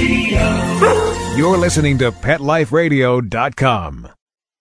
Radio. You're listening to PetLifeRadio.com.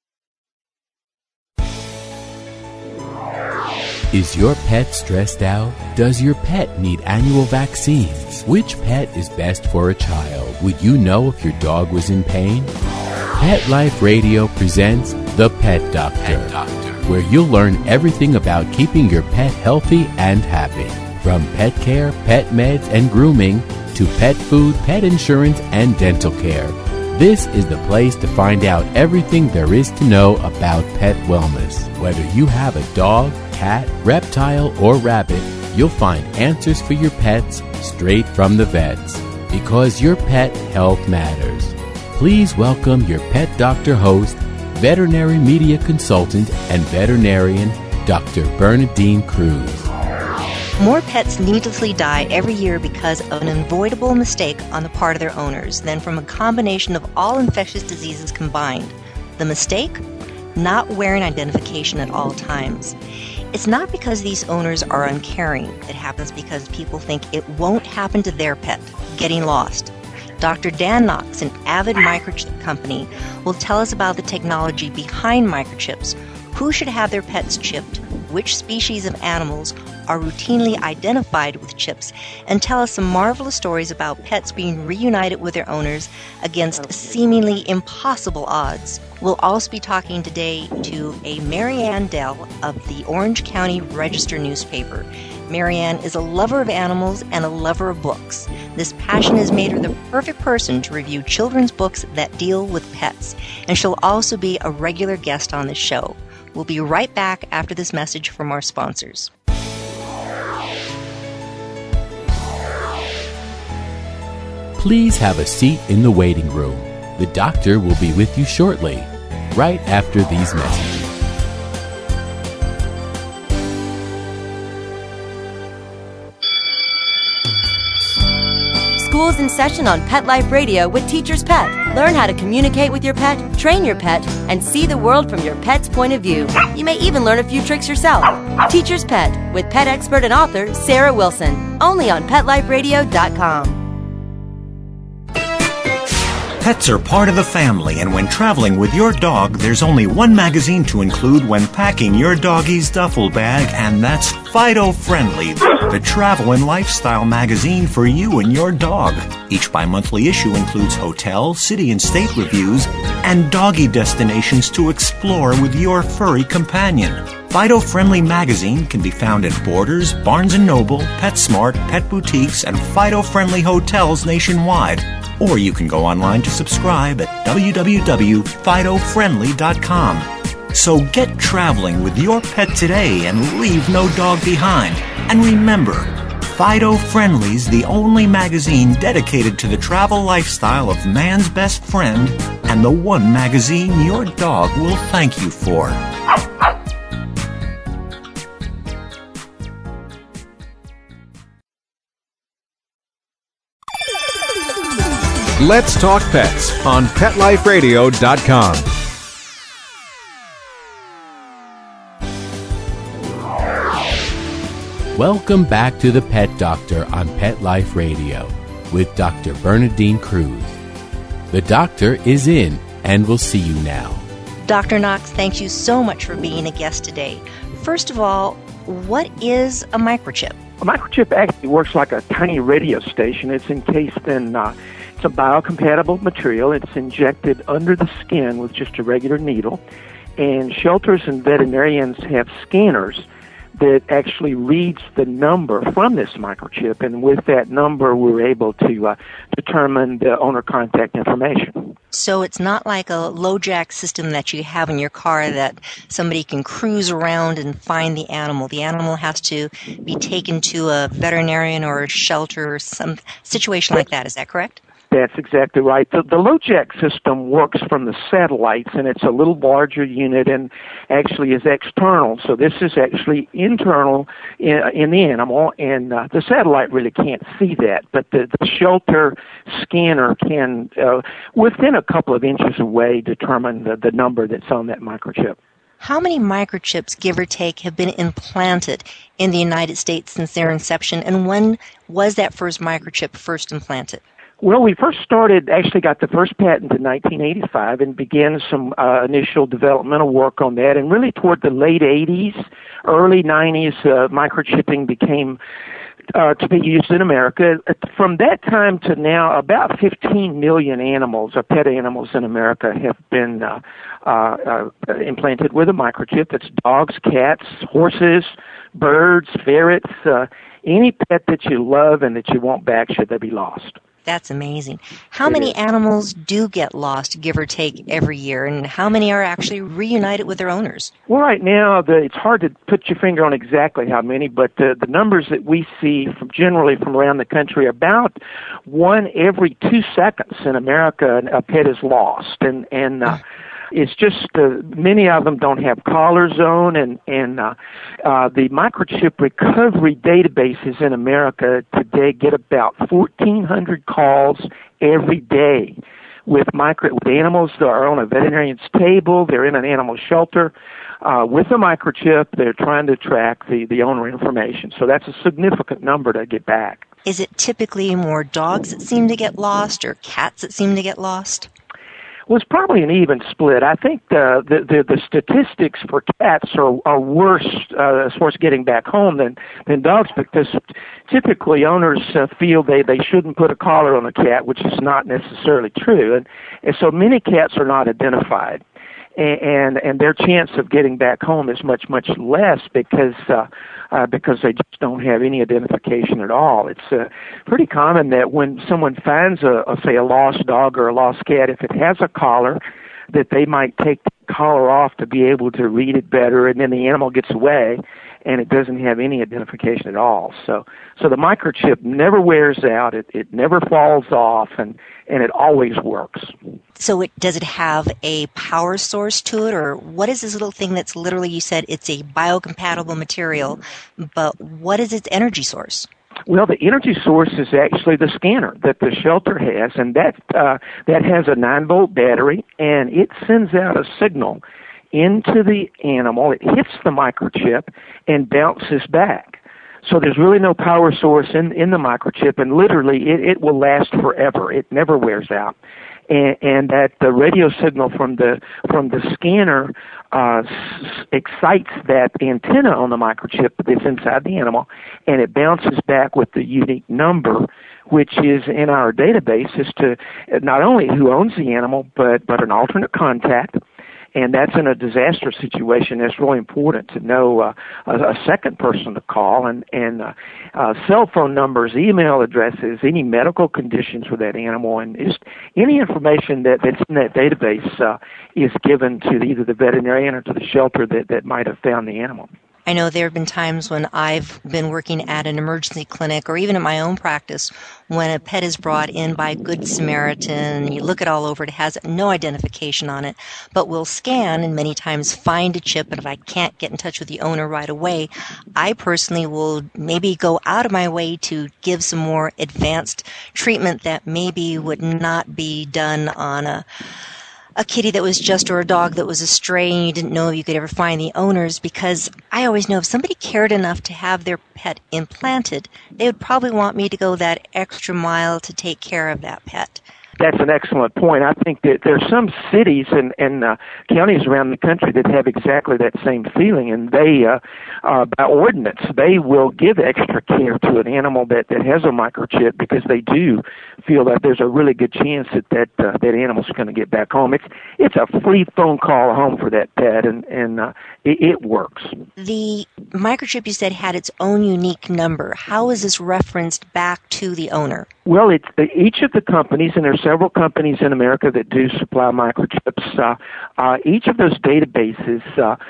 Is your pet stressed out? Does your pet need annual vaccines? Which pet is best for a child? Would you know if your dog was in pain? Pet Life Radio presents The Pet Doctor, where you'll learn everything about keeping your pet healthy and happy. From pet care, pet meds, and grooming, to pet food, pet insurance, and dental care. This is the place to find out everything there is to know about pet wellness. Whether you have a dog, cat, reptile, or rabbit, you'll find answers for your pets straight from the vets. Because your pet health matters. Please welcome your Pet Doctor host, veterinary media consultant, and veterinarian, Dr. Bernadine Cruz. More pets needlessly die every year because of an unavoidable mistake on the part of their owners than from a combination of all infectious diseases combined. The mistake? Not wearing identification at all times. It's not because these owners are uncaring. It happens because people think it won't happen to their pet, getting lost. Dr. Dan Knox, an avid microchip company, will tell us about the technology behind microchips, who should have their pets chipped, which species of animals are routinely identified with chips, and tell us some marvelous stories about pets being reunited with their owners against seemingly impossible odds. We'll also be talking today to a Marianne Dell of the Orange County Register newspaper. Marianne is a lover of animals and a lover of books. This passion has made her the perfect person to review children's books that deal with pets, and she'll also be a regular guest on the show. We'll be right back after this message from our sponsors. Please have a seat in the waiting room. The doctor will be with you shortly, right after these messages. School's in session on Pet Life Radio with Teacher's Pet. Learn how to communicate with your pet, train your pet, and see the world from your pet's point of view. You may even learn a few tricks yourself. Teacher's Pet with pet expert and author Sarah Wilson. Only on PetLifeRadio.com. Pets are part of the family, and when traveling with your dog, there's only one magazine to include when packing your doggy's duffel bag, and that's Fido Friendly, the travel and lifestyle magazine for you and your dog. Each bi-monthly issue includes hotel, city and state reviews, and doggy destinations to explore with your furry companion. Fido Friendly magazine can be found at Borders, Barnes & Noble, PetSmart, pet boutiques, and Fido Friendly hotels nationwide. Or you can go online to subscribe at www.fidofriendly.com. So get traveling with your pet today and leave no dog behind. And remember, Fido Friendly's the only magazine dedicated to the travel lifestyle of man's best friend, and the one magazine your dog will thank you for. Let's Talk Pets on PetLifeRadio.com. Welcome back to the Pet Doctor on Pet Life Radio with Dr. Bernadine Cruz. The doctor is in and will see you now. Dr. Knox, thank you so much for being a guest today. First of all, what is a microchip? A microchip actually works like a tiny radio station. It's encased in it's a biocompatible material. It's injected under the skin with just a regular needle. And shelters and veterinarians have scanners that actually reads the number from this microchip. And with that number, we're able to determine the owner contact information. So it's not like a LoJack system that you have in your car that somebody can cruise around and find the animal. The animal has to be taken to a veterinarian or a shelter or some situation like that. Is that correct? That's exactly right. The LoJack system works from the satellites, and it's a little larger unit and actually is external. So this is actually internal in the animal, and the satellite really can't see that. But the shelter scanner can, within a couple of inches away, determine the number that's on that microchip. How many microchips, give or take, have been implanted in the United States since their inception, and when was that first microchip first implanted? Well, we actually got the first patent in 1985 and began some initial developmental work on that. And really toward the late 80s, early 90s, microchipping became to be used in America. From that time to now, about 15 million animals, or pet animals in America, have been implanted with a microchip. That's dogs, cats, horses, birds, ferrets, any pet that you love and that you want back should they be lost. That's amazing. How many animals do get lost, give or take, every year, and how many are actually reunited with their owners? Well, right now, it's hard to put your finger on exactly how many, but the numbers that we see generally from around the country, about 1 every 2 seconds in America, a pet is lost. And it's just many of them don't have collar zone, and the microchip recovery databases in America today get about 1,400 calls every day with animals that are on a veterinarian's table. They're in an animal shelter with a microchip. They're trying to track the owner information. So that's a significant number to get back. Is it typically more dogs that seem to get lost or cats that seem to get lost? Well, it's probably an even split. I think the statistics for cats are worse as far as getting back home than dogs, because typically owners feel they shouldn't put a collar on a cat, which is not necessarily true, and so many cats are not identified, and their chance of getting back home is much less because they just don't have any identification at all. It's pretty common that when someone finds say a lost dog or a lost cat, if it has a collar, that they might take the collar off to be able to read it better, and then the animal gets away and it doesn't have any identification at all. So the microchip never wears out, it never falls off, and it always works. So does it have a power source to it, or what is this little thing that's literally, you said it's a biocompatible material, but what is its energy source? Well, the energy source is actually the scanner that the shelter has, and that has a 9-volt battery, and it sends out a signal into the animal. It hits the microchip and bounces back. So there's really no power source in the microchip, and literally it will last forever. It never wears out. And that the radio signal from the scanner excites that antenna on the microchip that's inside the animal, and it bounces back with the unique number, which is in our database as to not only who owns the animal, but an alternate contact. And that's in a disaster situation. It's really important to know a second person to call, and cell phone numbers, email addresses, any medical conditions for that animal, and just any information that's in that database is given to either the veterinarian or to the shelter that might have found the animal. I know there have been times when I've been working at an emergency clinic or even at my own practice when a pet is brought in by Good Samaritan. You look it all over, it has no identification on it, but we'll scan and many times find a chip, and if I can't get in touch with the owner right away, I personally will maybe go out of my way to give some more advanced treatment that maybe would not be done on a kitty that was just, or a dog that was astray and you didn't know if you could ever find the owners, because I always know if somebody cared enough to have their pet implanted, they would probably want me to go that extra mile to take care of that pet. That's an excellent point. I think that there are some cities and counties around the country that have exactly that same feeling, and they, by ordinance, they will give extra care to an animal that has a microchip because they do feel that there's a really good chance that animal's going to get back home. It's a free phone call home for that pet, and it works. The microchip, you said, had its own unique number. How is this referenced back to the owner? Well, it's each of the companies, and there's several companies in America that do supply microchips. Each of those databases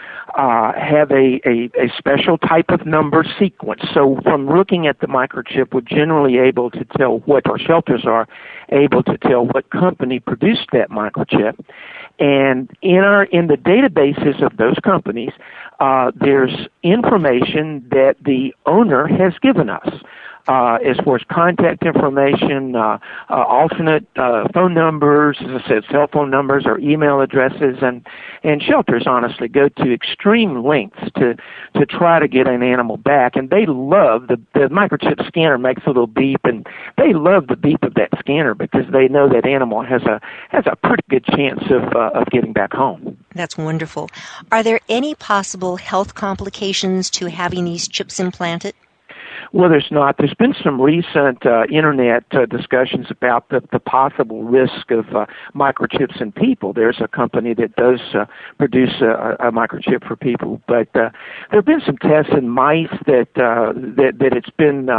have a special type of number sequence. So from looking at the microchip, we're generally able to tell what our shelters are able to tell what company produced that microchip. And in the databases of those companies, there's information that the owner has given us. as far as contact information, alternate phone numbers, as I said, cell phone numbers or email addresses, and shelters honestly go to extreme lengths to try to get an animal back. And they love the microchip scanner makes a little beep, and they love the beep of that scanner because they know that animal has a pretty good chance of getting back home. That's wonderful. Are there any possible health complications to having these chips implanted? Well, there's not. There's been some recent internet discussions about the possible risk of microchips in people. There's a company that does produce a microchip for people, but there have been some tests in mice that it's been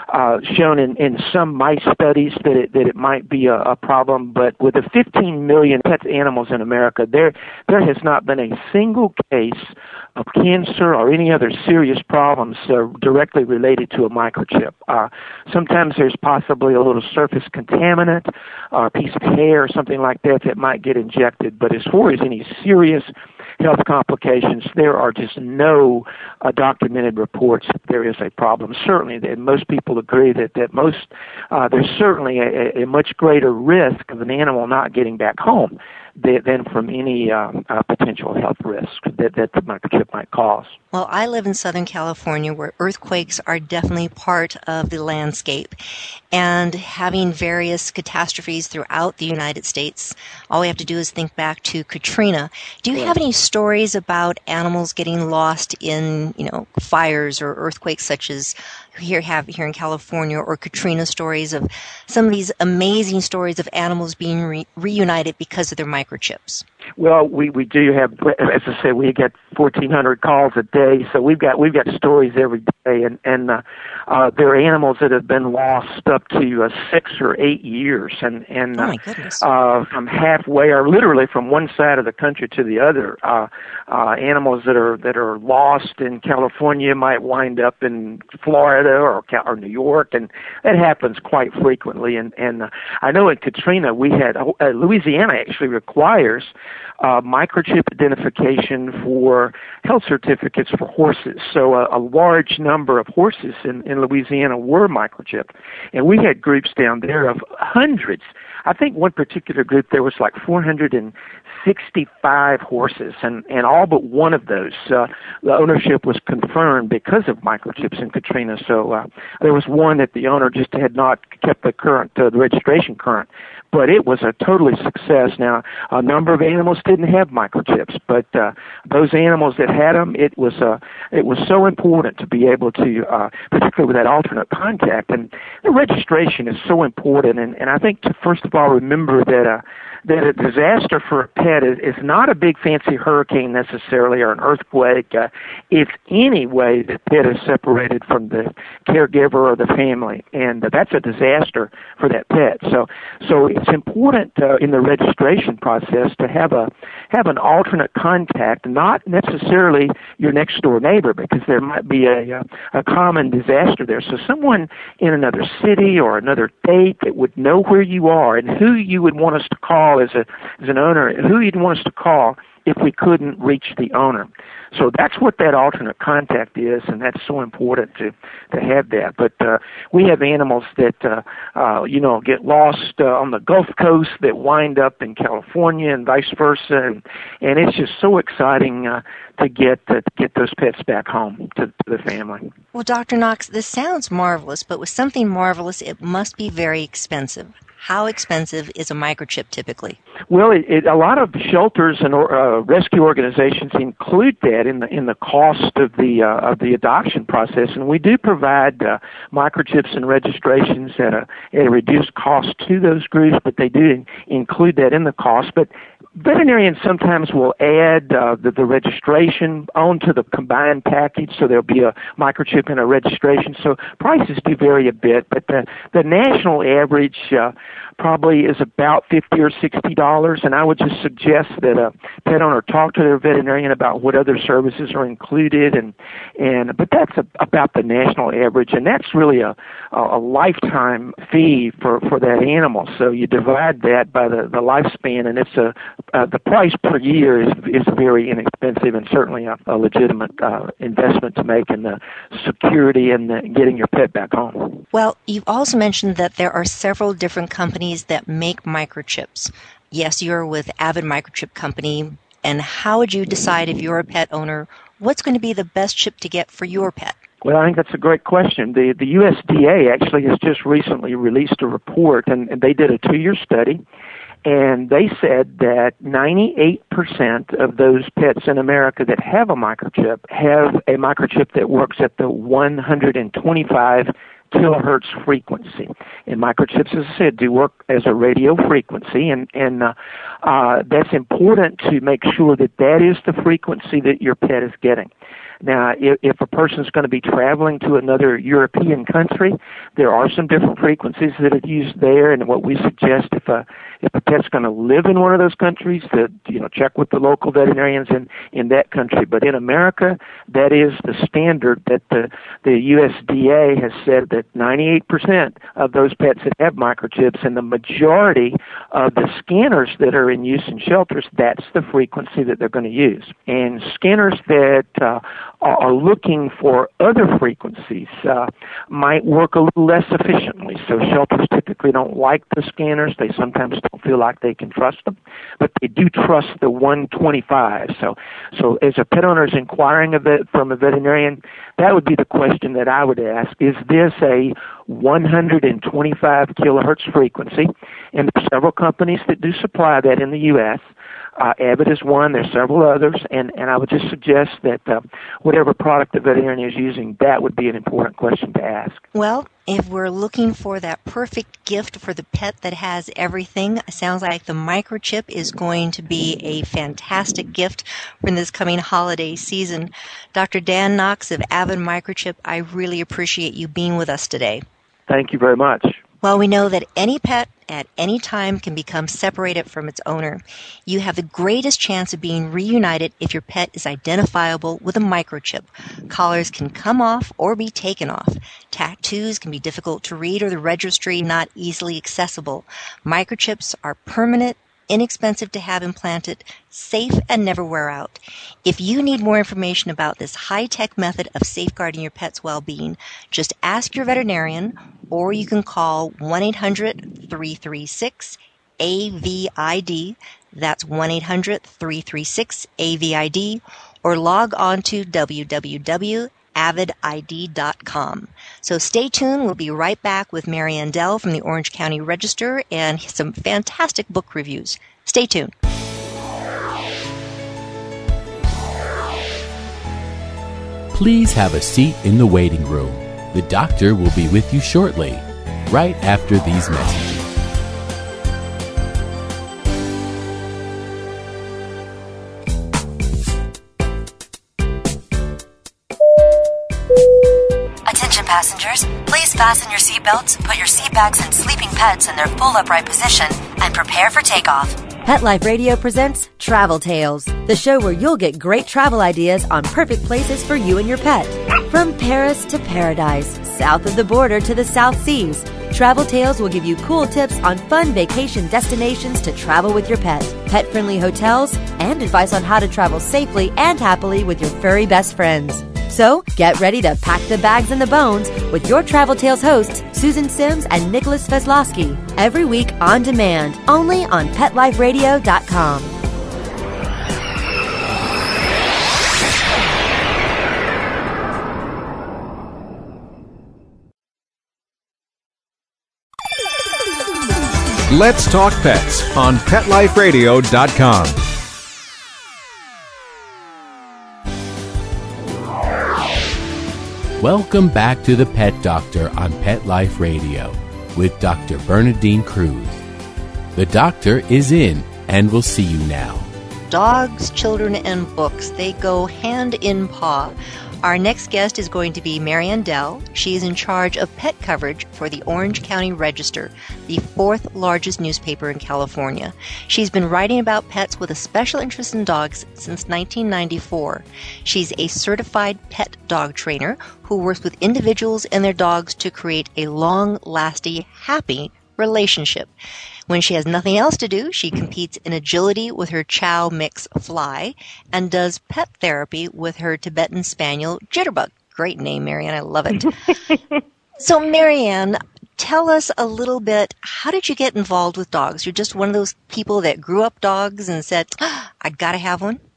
shown in some mice studies that it might be a problem. But with the 15 million pet animals in America, there has not been a single case of cancer or any other serious problems directly related to a microchip. Sometimes there's possibly a little surface contaminant or a piece of hair or something like that might get injected. But as far as any serious health complications, there are just no documented reports that there is a problem. Certainly, most people agree that there's certainly a much greater risk of an animal not getting back home than from any potential health risk that the microchip might cause. Well, I live in Southern California where earthquakes are definitely part of the landscape. And having various catastrophes throughout the United States, all we have to do is think back to Katrina. Do you have any stories about animals getting lost in, fires or earthquakes such as here in California, or Katrina stories of some of these amazing stories of animals being reunited because of their microchips? Well, we do have, as I said, we get 1,400 calls a day, so we've got stories every day, and there are animals that have been lost up to 6 or 8 years, and oh my goodness. From halfway or literally from one side of the country to the other. Animals that are lost in California might wind up in Florida or New York, and that happens quite frequently. And I know in Katrina we had Louisiana actually requires microchip identification for health certificates for horses. So a large number of horses in Louisiana were microchipped. And we had groups down there of hundreds. I think one particular group, there was like 465 horses, and all but one of those, the ownership was confirmed because of microchips in Katrina. So there was one that the owner just had not kept the registration current. But it was a totally success. Now, a number of animals didn't have microchips, but those animals that had them, it was so important to be able to, particularly with that alternate contact. And the registration is so important. And I think to first of all remember that a disaster for a pet is not a big fancy hurricane necessarily or an earthquake. It's any way the pet is separated from the caregiver or the family, and that's a disaster for that pet. So it's important in the registration process to have an alternate contact, not necessarily your next door neighbor, because there might be a common disaster there. So someone in another city or another state that would know where you are and who you would want us to call as an owner, and who you'd want us to call if we couldn't reach the owner. So that's what that alternate contact is, and that's so important to have that. But we have animals that get lost on the Gulf Coast that wind up in California and vice versa, and it's just so exciting to get those pets back home to the family. Well, Dr. Knox, this sounds marvelous, but with something marvelous, it must be very expensive. How expensive is a microchip typically? Well, a lot of shelters and rescue organizations include that in the cost of the adoption process, and we do provide microchips and registrations at a reduced cost to those groups, but they do include that in the cost. But veterinarians sometimes will add the registration onto the combined package, so there'll be a microchip and a registration. So prices do vary a bit, but the national average probably is about $50 or $60, and I would just suggest that a pet owner talk to their veterinarian about what other services are included, but that's about the national average, and that's really a lifetime fee for that animal. So you divide that by the lifespan, and it's the price per year is very inexpensive, and certainly a legitimate investment to make in the security and getting your pet back home. Well, you've also mentioned that there are several different companies that make microchips. Yes, you're with Avid Microchip Company. And how would you decide, if you're a pet owner, what's going to be the best chip to get for your pet? Well, I think that's a great question. The USDA actually has just recently released a report, and they did a 2-year study, and they said that 98% of those pets in America that have a microchip have a microchip that works at the 125 kilohertz frequency. And microchips, as I said, do work as a radio frequency, and that's important to make sure that is the frequency that your pet is getting. Now, if a person's going to be traveling to another European country, there are some different frequencies that are used there, and what we suggest if a pet's going to live in one of those countries, that check with the local veterinarians in that country. But in America, that is the standard that the USDA has said that 98% of those pets that have microchips, and the majority of the scanners that are in use in shelters, that's the frequency that they're going to use. And scanners that are looking for other frequencies might work a little less efficiently. So shelters typically don't like the scanners. They sometimes don't feel like they can trust them, but they do trust the 125. So as a pet owner is inquiring from a veterinarian, that would be the question that I would ask. Is this a 125 kilohertz frequency? And there are several companies that do supply that in the U.S. Abbott is one. There's several others, and I would just suggest that whatever product the veterinarian is using, that would be an important question to ask. Well, if we're looking for that perfect gift for the pet that has everything, it sounds like the microchip is going to be a fantastic gift for this coming holiday season. Dr. Dan Knox of Avid Microchip, I really appreciate you being with us today. Thank you very much. Well, we know that any pet at any time can become separated from its owner. You have the greatest chance of being reunited if your pet is identifiable with a microchip. Collars can come off or be taken off. Tattoos can be difficult to read or the registry not easily accessible. Microchips are permanent, inexpensive to have implanted, safe, and never wear out. If you need more information about this high-tech method of safeguarding your pet's well-being, just ask your veterinarian, or you can call 1-800-336-AVID. That's 1-800-336-AVID, or log on to www.avidid.com. So stay tuned. We'll be right back with Marianne Dell from the Orange County Register and some fantastic book reviews. Stay tuned. Please have a seat in the waiting room. The doctor will be with you shortly, right after these messages. Attention passengers, please fasten your seatbelts, put your seat bags and sleeping pets in their full upright position, and prepare for takeoff. Pet Life Radio presents Travel Tales, the show where you'll get great travel ideas on perfect places for you and your pet. From Paris to paradise, south of the border to the South Seas, Travel Tales will give you cool tips on fun vacation destinations to travel with your pet, pet-friendly hotels, and advice on how to travel safely and happily with your furry best friends. So, get ready to pack the bags and the bones with your Travel Tales hosts, Susan Sims and Nicholas Veslowski, every week on demand, only on PetLifeRadio.com. Let's Talk Pets on PetLifeRadio.com. Welcome back to the Pet Doctor on Pet Life Radio with Dr. Bernadine Cruz. The doctor is in and will see you now. Dogs, children, and books, they go hand in paw. Our next guest is going to be Marianne Dell. She is in charge of pet coverage for the Orange County Register, the fourth largest newspaper in California. She's been writing about pets with a special interest in dogs since 1994. She's a certified pet dog trainer who works with individuals and their dogs to create a long-lasting, happy relationship. When she has nothing else to do, she competes in agility with her Chow mix Fly and does pet therapy with her Tibetan Spaniel Jitterbug. Great name, Marianne. I love it. So, Marianne, tell us a little bit, how did you get involved with dogs? You're just one of those people that grew up dogs and said, I got to have one?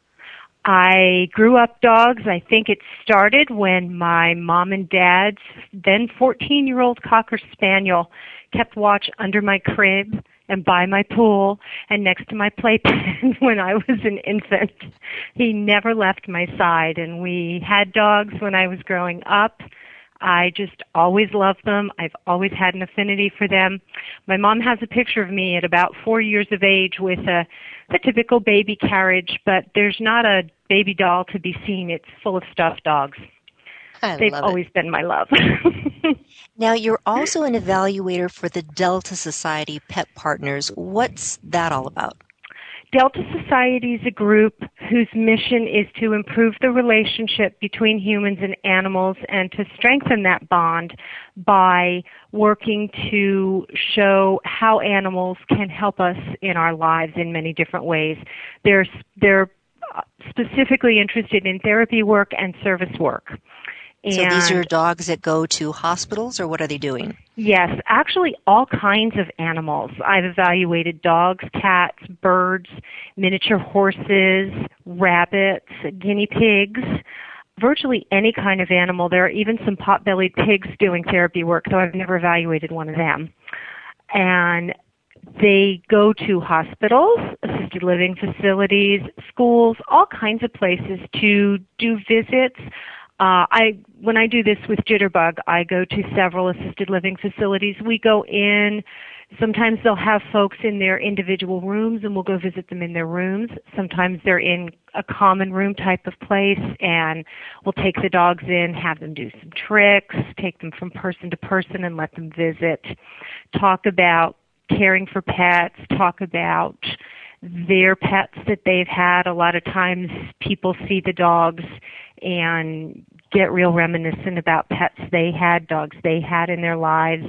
I grew up dogs. I think it started when my mom and dad's then 14-year-old Cocker Spaniel kept watch under my crib and by my pool and next to my playpen when I was an infant. He never left my side, and we had dogs when I was growing up. I just always loved them. I've always had an affinity for them. My mom has a picture of me at about 4 years of age with the typical baby carriage, but there's not a baby doll to be seen. It's full of stuffed dogs. They've always been my love. Now, you're also an evaluator for the Delta Society Pet Partners. What's that all about? Delta Society is a group whose mission is to improve the relationship between humans and animals and to strengthen that bond by working to show how animals can help us in our lives in many different ways. They're specifically interested in therapy work and service work. So these are dogs that go to hospitals, or what are they doing? Yes, actually all kinds of animals. I've evaluated dogs, cats, birds, miniature horses, rabbits, guinea pigs, virtually any kind of animal. There are even some pot-bellied pigs doing therapy work, though I've never evaluated one of them. And they go to hospitals, assisted living facilities, schools, all kinds of places to do visits. When I do this with Jitterbug, I go to several assisted living facilities. We go in. Sometimes they'll have folks in their individual rooms, and we'll go visit them in their rooms. Sometimes they're in a common room type of place, and we'll take the dogs in, have them do some tricks, take them from person to person and let them visit, talk about caring for pets, talk about their pets that they've had. A lot of times people see the dogs and get real reminiscent about pets they had, dogs they had in their lives.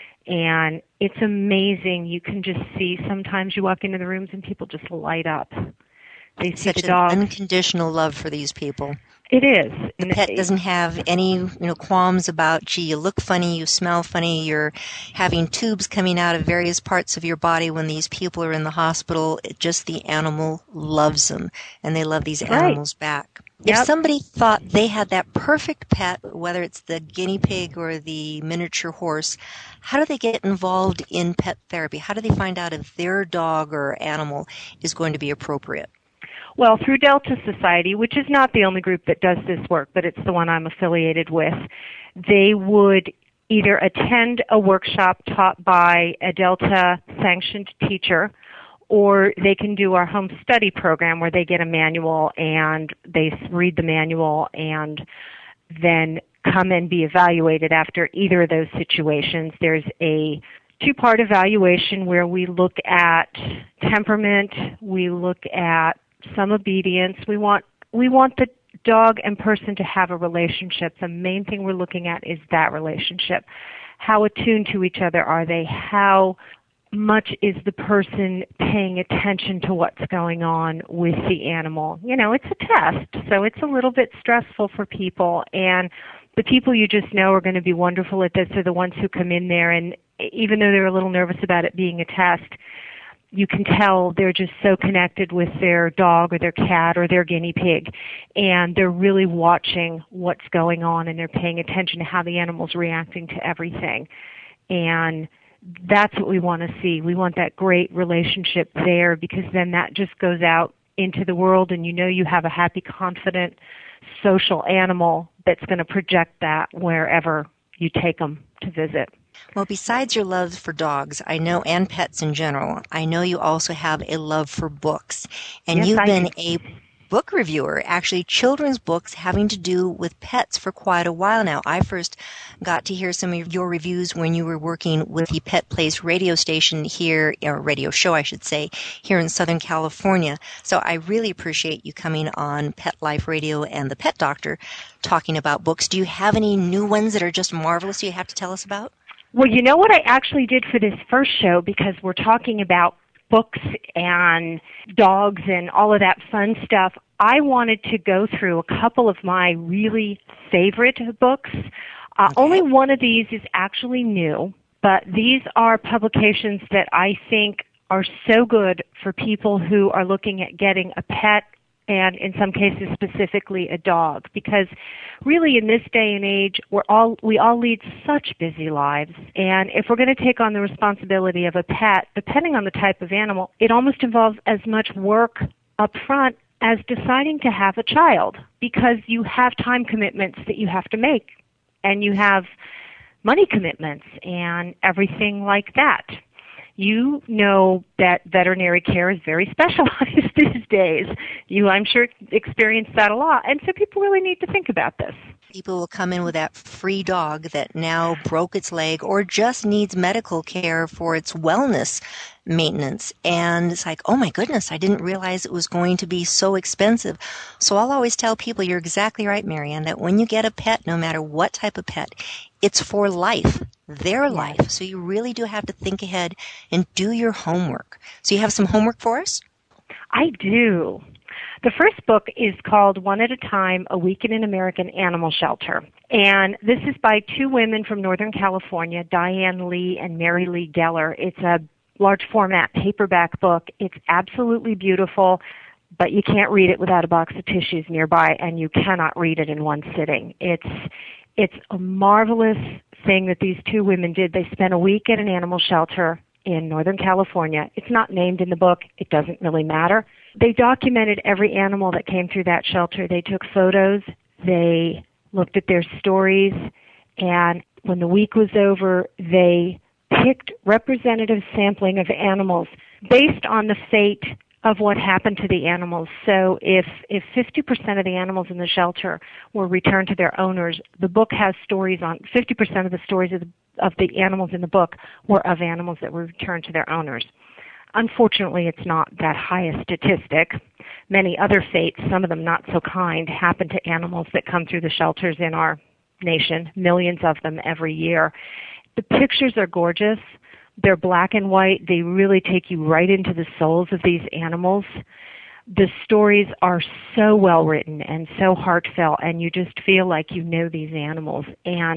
And it's amazing. You can just see, sometimes you walk into the rooms and people just light up. They see Such the dogs. An unconditional love for these people. It is. The pet doesn't have any, qualms about, gee, you look funny, you smell funny, you're having tubes coming out of various parts of your body when these people are in the hospital. Just the animal loves them, and they love these animals back. If somebody thought they had that perfect pet, whether it's the guinea pig or the miniature horse, how do they get involved in pet therapy? How do they find out if their dog or animal is going to be appropriate? Well, through Delta Society, which is not the only group that does this work, but it's the one I'm affiliated with, they would either attend a workshop taught by a Delta-sanctioned teacher, or they can do our home study program where they get a manual and they read the manual and then come and be evaluated after either of those situations. There's a two-part evaluation where we look at temperament, we look at some obedience. We want the dog and person to have a relationship. The main thing we're looking at is that relationship. How attuned to each other are they? How much is the person paying attention to what's going on with the animal? It's a test, so it's a little bit stressful for people. And the people you just know are going to be wonderful at this are the ones who come in there, and even though they're a little nervous about it being a test, you can tell they're just so connected with their dog or their cat or their guinea pig, and they're really watching what's going on, and they're paying attention to how the animal's reacting to everything. And that's what we want to see. We want that great relationship there, because then that just goes out into the world, and you have a happy, confident, social animal that's going to project that wherever you take them to visit. Well, besides your love for dogs, I know, and pets in general, I know you also have a love for books. And yes, you've been a book reviewer, actually children's books having to do with pets for quite a while now. I first got to hear some of your reviews when you were working with the Pet Place radio station here, or radio show, I should say, here in Southern California. So I really appreciate you coming on Pet Life Radio and the Pet Doctor talking about books. Do you have any new ones that are just marvelous you have to tell us about? Well, you know what I actually did for this first show, because we're talking about books and dogs and all of that fun stuff, I wanted to go through a couple of my really favorite books. Only one of these is actually new, but these are publications that I think are so good for people who are looking at getting a pet, and in some cases specifically a dog, because really in this day and age we all lead such busy lives, and if we're going to take on the responsibility of a pet, depending on the type of animal, it almost involves as much work up front as deciding to have a child, because you have time commitments that you have to make, and you have money commitments and everything like that. You know that veterinary care is very specialized these days. You, I'm sure, experience that a lot. And so people really need to think about this. People will come in with that free dog that now broke its leg or just needs medical care for its wellness maintenance. And it's like, oh my goodness, I didn't realize it was going to be so expensive. So I'll always tell people, you're exactly right, Marianne, that when you get a pet, no matter what type of pet, it's for life, their life. So you really do have to think ahead and do your homework. So you have some homework for us? I do. The first book is called One at a Time, A Week in an American Animal Shelter. And this is by two women from Northern California, Diane Lee and Mary Lee Geller. It's a large format paperback book. It's absolutely beautiful, but you can't read it without a box of tissues nearby, and you cannot read it in one sitting. It's a marvelous thing that these two women did. They spent a week at an animal shelter in Northern California. It's not named in the book. It doesn't really matter. They documented every animal that came through that shelter. They took photos. They looked at their stories. And when the week was over, they picked representative sampling of animals based on the fate of what happened to the animals. So if 50% of the animals in the shelter were returned to their owners, the book has stories on 50% of the stories of the animals in the book were of animals that were returned to their owners. Unfortunately, it's not that high a statistic. Many other fates, some of them not so kind, happen to animals that come through the shelters in our nation, millions of them every year. The pictures are gorgeous. They're black and white. They really take you right into the souls of these animals. The stories are so well written and so heartfelt, and you just feel like you know these animals. And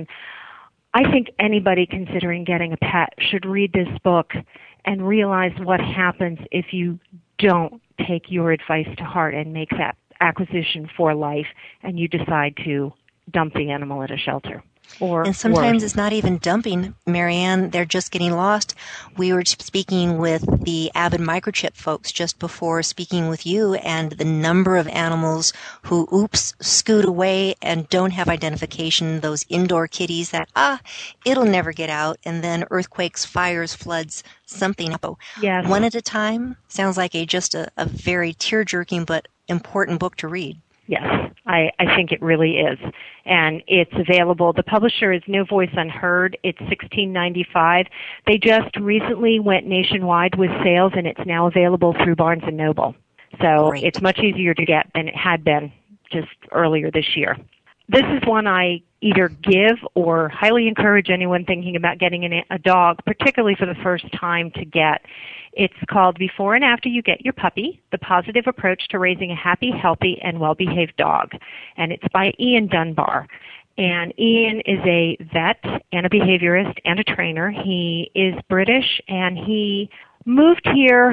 I think anybody considering getting a pet should read this book and realize what happens if you don't take your advice to heart and make that acquisition for life, and you decide to dump the animal at a shelter. And sometimes it's not even dumping, Marianne. They're just getting lost. We were speaking with the Avid Microchip folks just before speaking with you, and the number of animals who, scoot away and don't have identification, those indoor kitties that, it'll never get out, and then earthquakes, fires, floods, something. Yes. One at a Time sounds like just a very tear-jerking but important book to read. Yes, I think it really is. And it's available. The publisher is No Voice Unheard. It's $16.95. They just recently went nationwide with sales, and it's now available through Barnes & Noble. So Great. It's much easier to get than it had been just earlier this year. This is one I either give or highly encourage anyone thinking about getting a dog, particularly for the first time, to get. It's called Before and After You Get Your Puppy, The Positive Approach to Raising a Happy, Healthy, and Well-Behaved Dog. And it's by Ian Dunbar. And Ian is a vet and a behaviorist and a trainer. He is British, and he moved here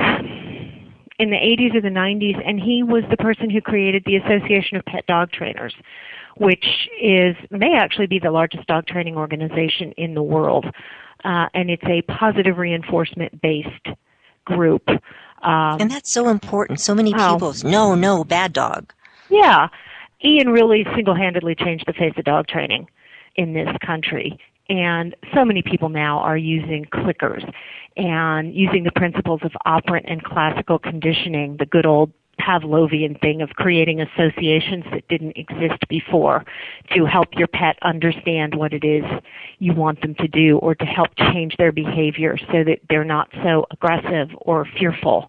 in the 80s or the 90s, and he was the person who created the Association of Pet Dog Trainers, which may actually be the largest dog training organization in the world. And it's a positive reinforcement-based group. And that's so important. So many people, no, bad dog. Yeah. Ian really single-handedly changed the face of dog training in this country. And so many people now are using clickers and using the principles of operant and classical conditioning, the good old Pavlovian thing of creating associations that didn't exist before to help your pet understand what it is you want them to do, or to help change their behavior so that they're not so aggressive or fearful.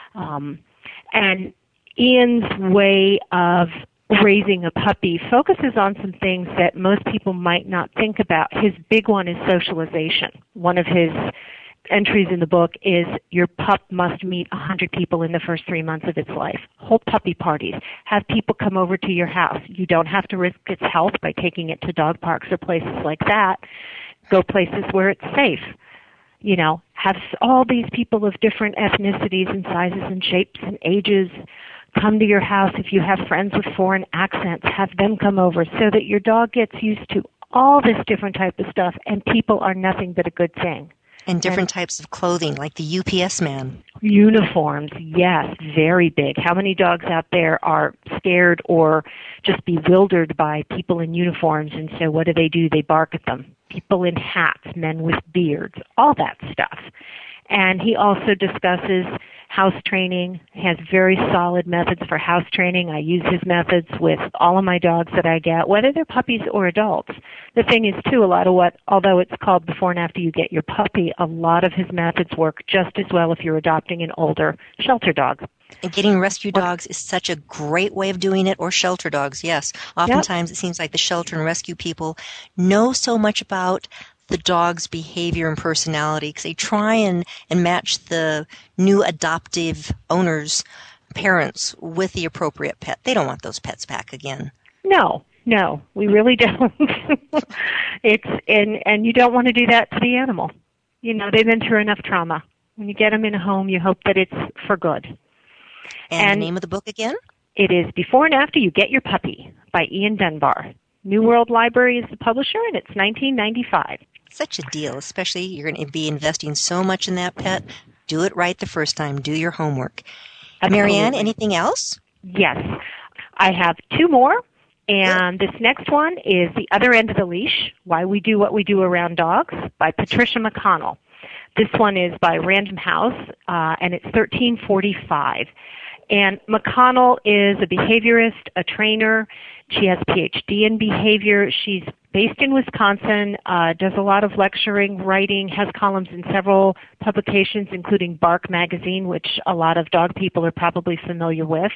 And Ian's way of raising a puppy focuses on some things that most people might not think about. His big one is socialization. One of his entries in the book is your pup must meet 100 people in the first 3 months of its life. Hold puppy parties. Have people come over to your house. You don't have to risk its health by taking it to dog parks or places like that. Go places where it's safe. You know, have all these people of different ethnicities and sizes and shapes and ages come to your house. If you have friends with foreign accents, have them come over so that your dog gets used to all this different type of stuff, and people are nothing but a good thing. And different types of clothing, like the UPS man. Uniforms, yes, very big. How many dogs out there are scared or just bewildered by people in uniforms, and so what do? They bark at them. People in hats, men with beards, all that stuff. And he also discusses house training. He has very solid methods for house training. I use his methods with all of my dogs that I get, whether they're puppies or adults. The thing is, too, a lot of what, although it's called before and after you get your puppy, a lot of his methods work just as well if you're adopting an older shelter dog. And getting rescue dogs is such a great way of doing it, or shelter dogs, yes. Oftentimes It seems like the shelter and rescue people know so much about the dog's behavior and personality because they try and match the new adoptive owner's parents with the appropriate pet. They don't want those pets back again. No, we really don't. And you don't want to do that to the animal. You know, they've been through enough trauma. When you get them in a home, you hope that it's for good. And the name of the book again? It is Before and After You Get Your Puppy by Ian Dunbar. New World Library is the publisher, and it's $19.95. Such a deal, especially you're going to be investing so much in that pet. Do it right the first time. Do your homework. Marianne, anything else? Yes. I have two more, and this next one is The Other End of the Leash, Why We Do What We Do Around Dogs by Patricia McConnell. This one is by Random House, and it's $13.45. And McConnell is a behaviorist, a trainer. She has a PhD in behavior. She's based in Wisconsin, does a lot of lecturing, writing, has columns in several publications, including Bark Magazine, which a lot of dog people are probably familiar with.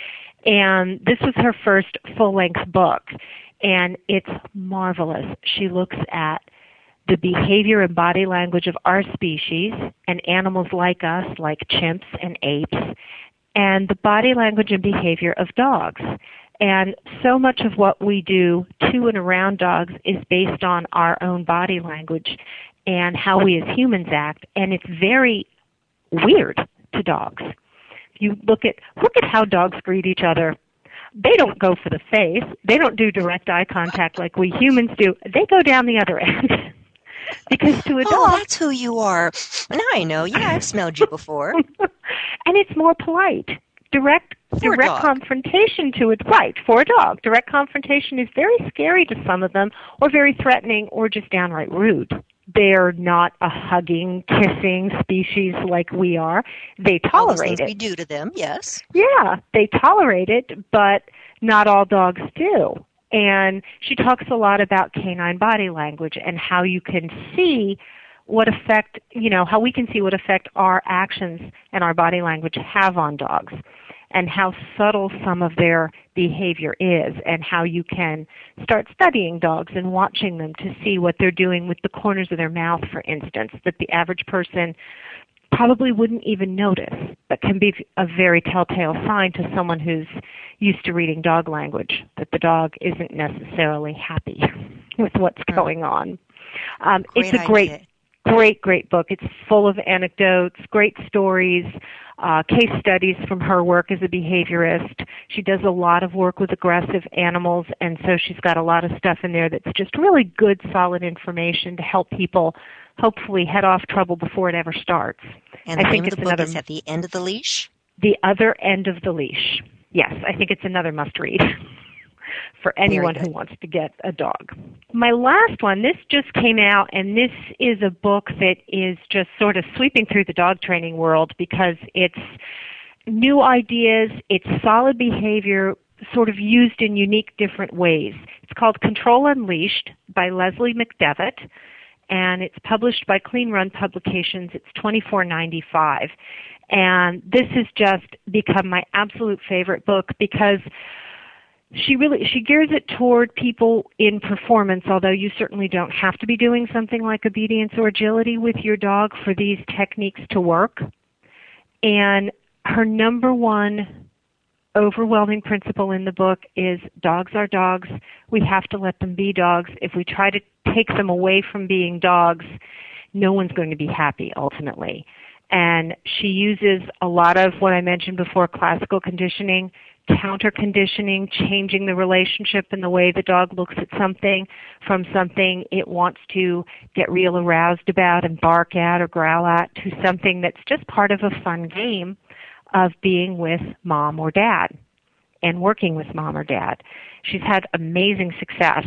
And this was her first full-length book, and it's marvelous. She looks at the behavior and body language of our species and animals like us, like chimps and apes, and the body language and behavior of dogs. And so much of what we do to and around dogs is based on our own body language and how we as humans act, and it's very weird to dogs. You look at how dogs greet each other. They don't go for the face. They don't do direct eye contact like we humans do. They go down the other end. Because to a dog... Oh, that's who you are. Now I know. Yeah, I've smelled you before. And it's more polite. Direct confrontation to it, right, for a dog. Direct confrontation is very scary to some of them, or very threatening, or just downright rude. They're not a hugging, kissing species like we are. They tolerate it. We do to them, yes. Yeah, they tolerate it, but not all dogs do. And she talks a lot about canine body language and how you can see what effect, how we can see what effect our actions and our body language have on dogs, and how subtle some of their behavior is, and how you can start studying dogs and watching them to see what they're doing with the corners of their mouth, for instance, that the average person probably wouldn't even notice, but can be a very telltale sign to someone who's used to reading dog language, that the dog isn't necessarily happy with what's going on. It's a great book. It's full of anecdotes, great stories, case studies from her work as a behaviorist. She does a lot of work with aggressive animals, and so she's got a lot of stuff in there that's just really good, solid information to help people hopefully head off trouble before it ever starts. And the name of the book is At the End of the Leash? The Other End of the Leash. Yes, I think it's another must-read for anyone who wants to get a dog. My last one, this just came out, and this is a book that is just sort of sweeping through the dog training world because it's new ideas. It's solid behavior sort of used in unique different ways. It's called Control Unleashed by Leslie McDevitt, and it's published by Clean Run Publications. It's $24.95. And this has just become my absolute favorite book because she gears it toward people in performance, although you certainly don't have to be doing something like obedience or agility with your dog for these techniques to work. And her number one overwhelming principle in the book is dogs are dogs. We have to let them be dogs. If we try to take them away from being dogs, no one's going to be happy ultimately. And she uses a lot of what I mentioned before, classical conditioning, counter conditioning, changing the relationship and the way the dog looks at something from something it wants to get real aroused about and bark at or growl at to something that's just part of a fun game of being with mom or dad and working with mom or dad. She's had amazing success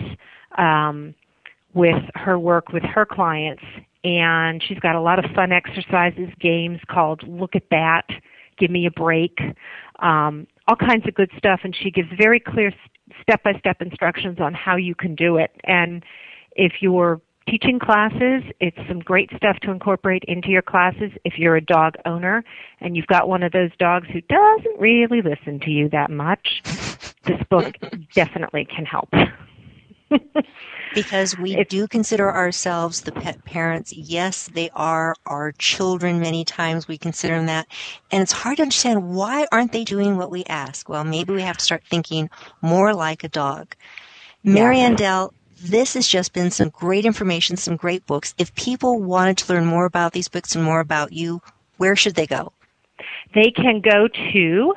with her work with her clients, and she's got a lot of fun exercises, games called Look at That, Give Me a Break, all kinds of good stuff, and she gives very clear step-by-step instructions on how you can do it. And if you're teaching classes, it's some great stuff to incorporate into your classes. If you're a dog owner and you've got one of those dogs who doesn't really listen to you that much, this book definitely can help. Because we do consider ourselves the pet parents. Yes, they are our children. Many times we consider them that. And it's hard to understand, why aren't they doing what we ask? Well, maybe we have to start thinking more like a dog. Marianne Dell, this has just been some great information, some great books. If people wanted to learn more about these books and more about you, where should they go? They can go to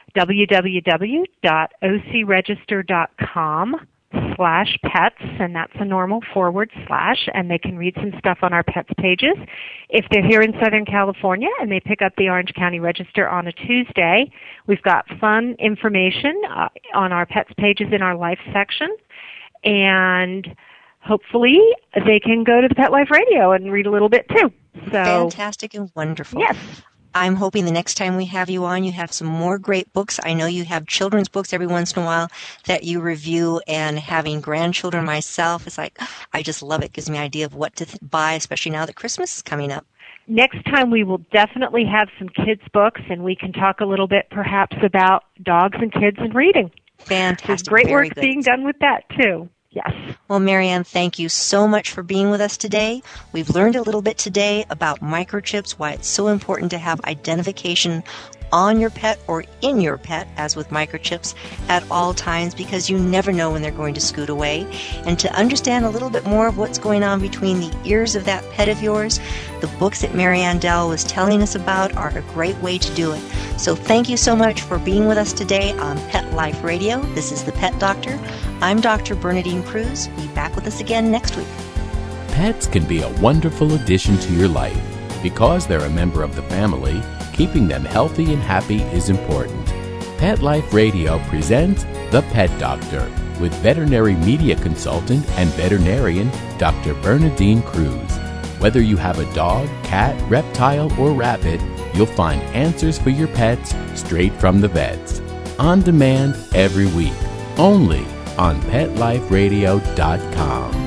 www.ocregister.com/pets, and that's a normal /, and they can read some stuff on our pets pages. If they're here in Southern California and they pick up the Orange County Register on a Tuesday, we've got fun information on our pets pages in our life section, and hopefully they can go to the Pet Life Radio and read a little bit too. So fantastic and wonderful. Yes. I'm hoping the next time we have you on, you have some more great books. I know you have children's books every once in a while that you review, and having grandchildren myself, it's like, I just love it. It gives me an idea of what to buy, especially now that Christmas is coming up. Next time we will definitely have some kids' books, and we can talk a little bit perhaps about dogs and kids and reading. Fantastic. There's great work being done with that, too. Yes. Well, Marianne, thank you so much for being with us today. We've learned a little bit today about microchips, why it's so important to have identification on your pet or in your pet, as with microchips, at all times, because you never know when they're going to scoot away. And to understand a little bit more of what's going on between the ears of that pet of yours, the books that Marianne Dell was telling us about are a great way to do it. So thank you so much for being with us today on Pet Life Radio. This is the Pet Doctor. I'm Dr. Bernadine Cruz. Be back with us again next week. Pets can be a wonderful addition to your life. Because they're a member of the family, keeping them healthy and happy is important. Pet Life Radio presents The Pet Doctor with veterinary media consultant and veterinarian Dr. Bernadine Cruz. Whether you have a dog, cat, reptile, or rabbit, you'll find answers for your pets straight from the vets. On demand every week, only on PetLifeRadio.com.